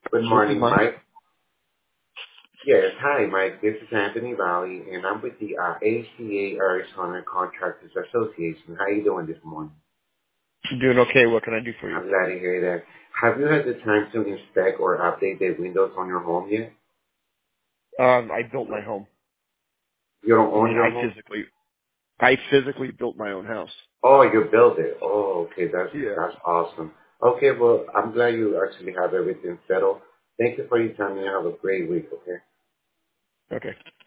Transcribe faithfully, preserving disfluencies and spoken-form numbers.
Good This is morning, Mike. Mike. Yes, hi, Mike. This is Anthony Valley, and I'm with the uh, A C A Arizona Contractors Association. How you doing this morning? I'm doing okay. What can I do for you? I'm glad to hear that. Have you had the time to inspect or update the windows on your home yet? Um, I built my home. You don't I own mean, your I home? physically, I physically built my own house. Oh, you built it. Oh, okay. That's Yeah. that's awesome. Okay, well, I'm glad you actually have everything settled. Thank you for your time, and have a great week. Okay. Okay.